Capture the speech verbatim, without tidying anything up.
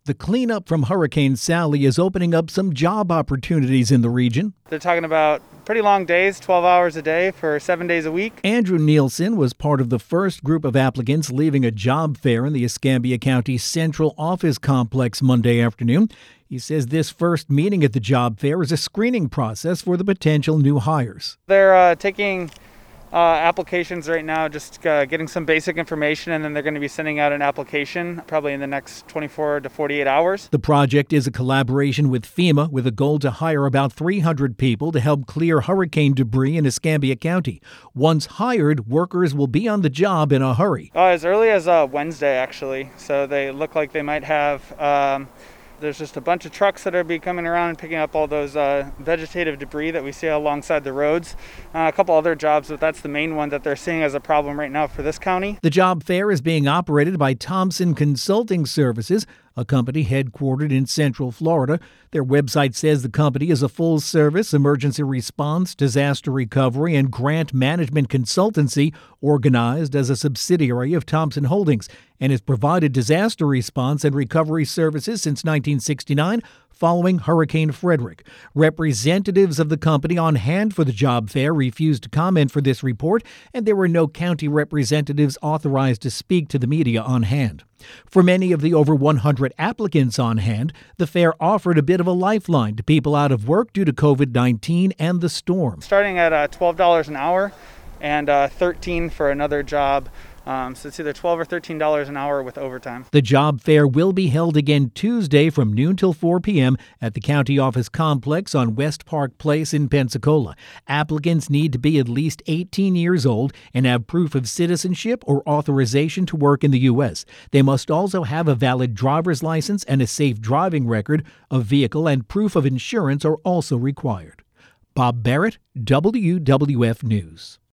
The cleanup from Hurricane Sally is opening up some job opportunities in the region. They're talking about pretty long days, twelve hours a day for seven days a week. Andrew Nielsen was part of the first group of applicants leaving a job fair in the Escambia County Central Office Complex Monday afternoon. He says this first meeting at the job fair is a screening process for the potential new hires. They're uh, taking uh, applications right now, just uh, getting some basic information, and then they're going to be sending out an application probably in the next twenty-four to forty-eight hours. The project is a collaboration with FEMA with a goal to hire about three hundred people to help clear hurricane debris in Escambia County. Once hired, workers will be on the job in a hurry. Uh, as early as uh, Wednesday, actually. So they look like they might have... Um, There's just a bunch of trucks that are be coming around and picking up all those uh, vegetative debris that we see alongside the roads. Uh, a couple other jobs, but that's the main one that they're seeing as a problem right now for this county. The job fair is being operated by Thompson Consulting Services, a company headquartered in Central Florida. Their website says the company is a full-service emergency response, disaster recovery, and grant management consultancy organized as a subsidiary of Thompson Holdings and has provided disaster response and recovery services since nineteen sixty-nine following Hurricane Frederick. Representatives of the company on hand for the job fair refused to comment for this report, and there were no county representatives authorized to speak to the media on hand. For many of the over one hundred applicants on hand, the fair offered a bit of a lifeline to people out of work due to covid nineteen and the storm. Starting at uh, twelve dollars an hour and uh, thirteen dollars for another job. Um, so it's either twelve dollars or thirteen dollars an hour with overtime. The job fair will be held again Tuesday from noon till four p.m. at the county office complex on West Park Place in Pensacola. Applicants need to be at least eighteen years old and have proof of citizenship or authorization to work in the U S. They must also have a valid driver's license and a safe driving record. A vehicle and proof of insurance are also required. Bob Barrett, W W F News.